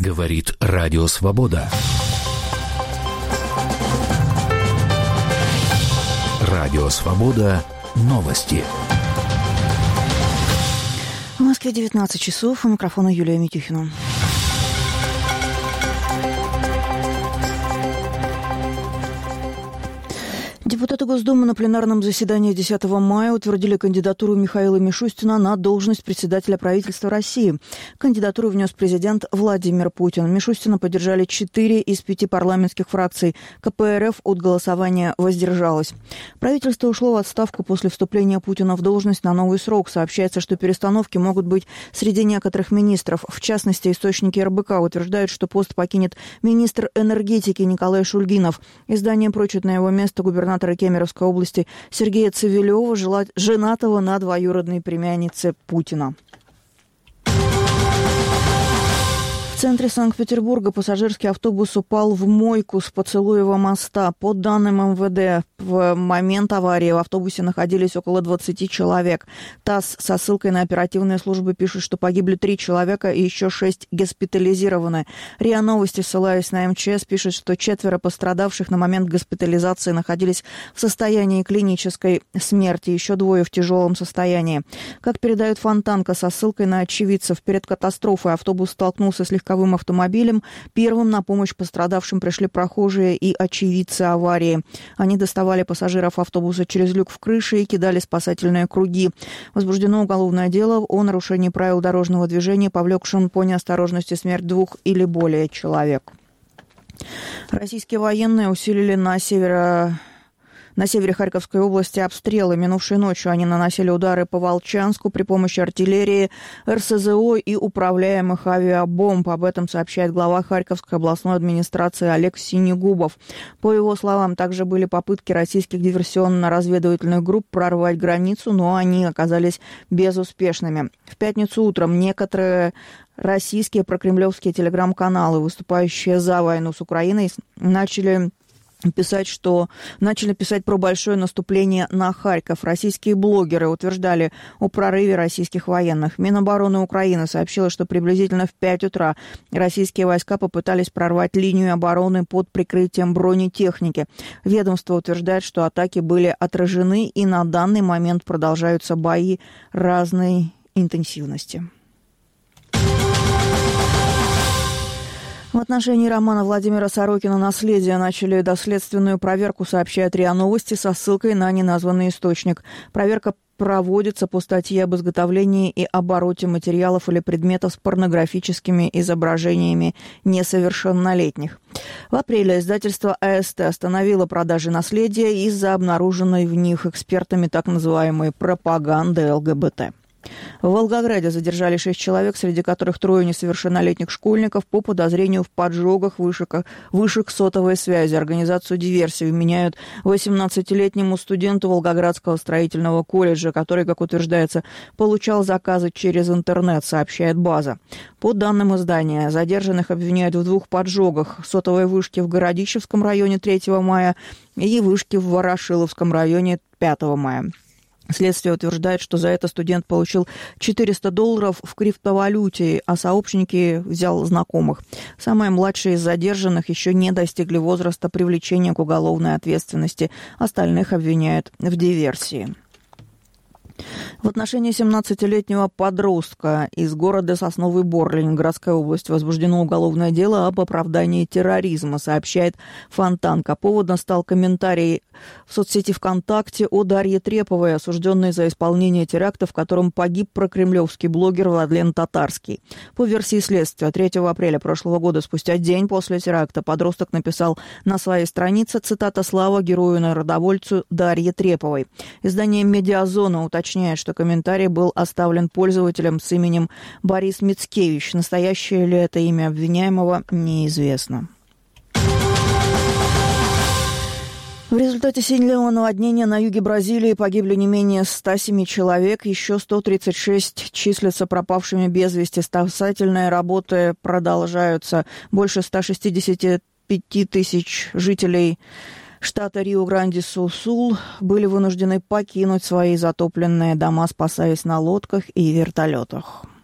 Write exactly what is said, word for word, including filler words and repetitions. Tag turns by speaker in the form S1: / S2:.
S1: Говорит Радио Свобода. Радио Свобода. Новости.
S2: В Москве девятнадцать часов. У микрофона Юлия Митюхина. Депутаты Госдумы на пленарном заседании десятого мая утвердили кандидатуру Михаила Мишустина на должность председателя правительства России. Кандидатуру внес президент Владимир Путин. Мишустина поддержали четыре из пяти парламентских фракций. КПРФ от голосования воздержалась. Правительство ушло в отставку после вступления Путина в должность на новый срок. Сообщается, что перестановки могут быть среди некоторых министров. В частности, источники эр бэ ка утверждают, что пост покинет министр энергетики Николай Шульгинов. Издание прочит на его место губернатора Кемеровской области Сергея Цивилева, женатого на двоюродной племяннице Путина. В центре Санкт-Петербурга пассажирский автобус упал в мойку с Поцелуева моста. По данным эм вэ дэ, в момент аварии в автобусе находились около двадцати человек. ТАСС со ссылкой на оперативные службы пишет, что погибли три человека и еще шесть госпитализированы. РИА Новости, ссылаясь на эм че эс, пишет, что четверо пострадавших на момент госпитализации находились в состоянии клинической смерти, еще двое в тяжелом состоянии. Как передает Фонтанка со ссылкой на очевидцев, перед катастрофой автобус столкнулся с легковым автомобилем. Первым на помощь пострадавшим пришли прохожие и очевидцы аварии. Они доставали пассажиров автобуса через люк в крыше и кидали спасательные круги. Возбуждено уголовное дело о нарушении правил дорожного движения, повлекшем по неосторожности смерть двух или более человек. Российские военные усилили на северо... На севере Харьковской области обстрелы. Минувшей ночью они наносили удары по Волчанску при помощи артиллерии, эр эс зэ о и управляемых авиабомб. Об этом сообщает глава Харьковской областной администрации Олег Синегубов. По его словам, также были попытки российских диверсионно-разведывательных групп прорвать границу, но они оказались безуспешными. В пятницу утром некоторые российские прокремлевские телеграм-каналы, выступающие за войну с Украиной, начали... Писать, что начали писать про большое наступление на Харьков. Российские блогеры утверждали о прорыве российских военных. Минобороны Украины сообщила, что приблизительно в пять утра российские войска попытались прорвать линию обороны под прикрытием бронетехники. Ведомство утверждает, что атаки были отражены и на данный момент продолжаются бои разной интенсивности. В отношении романа Владимира Сорокина «Наследие» начали доследственную проверку, сообщает РИА Новости со ссылкой на неназванный источник. Проверка проводится по статье об изготовлении и обороте материалов или предметов с порнографическими изображениями несовершеннолетних. В апреле издательство а эс тэ остановило продажи «Наследия» из-за обнаруженной в них экспертами так называемой пропаганды эл гэ бэ тэ. В Волгограде задержали шесть человек, среди которых трое несовершеннолетних школьников, по подозрению в поджогах вышек, вышек сотовой связи. Организацию диверсии вменяют восемнадцатилетнему студенту Волгоградского строительного колледжа, который, как утверждается, получал заказы через интернет, сообщает «База». По данным издания, задержанных обвиняют в двух поджогах: сотовой вышки в Городищевском районе третьего мая и вышки в Ворошиловском районе пятого мая. Следствие утверждает, что за это студент получил четыреста долларов в криптовалюте, а сообщники взял знакомых. Самые младшие из задержанных еще не достигли возраста привлечения к уголовной ответственности. Остальных обвиняют в диверсии. В отношении семнадцатилетнего подростка из города Сосновый Бор Ленинградской области возбуждено уголовное дело об оправдании терроризма, сообщает Фонтанка. Поводом стал комментарий в соцсети ВКонтакте о Дарье Треповой, осужденной за исполнение теракта, в котором погиб прокремлевский блогер Владлен Татарский. По версии следствия, третьего апреля прошлого года, спустя день после теракта, подросток написал на своей странице, цитата, «Слава герою-народовольцу Дарье Треповой». Издание «Медиазона» уточняет, что комментарий был оставлен пользователем с именем Борис Мицкевич. Настоящее ли это имя обвиняемого, неизвестно. В результате сильного наводнения на юге Бразилии погибли не менее ста семи человек, еще сто тридцать шесть числятся пропавшими без вести. Спасательные работы продолжаются. Больше ста шестидесяти пяти тысяч жителей штата Рио-Гранди-Су-Сул были вынуждены покинуть свои затопленные дома, спасаясь на лодках и вертолетах.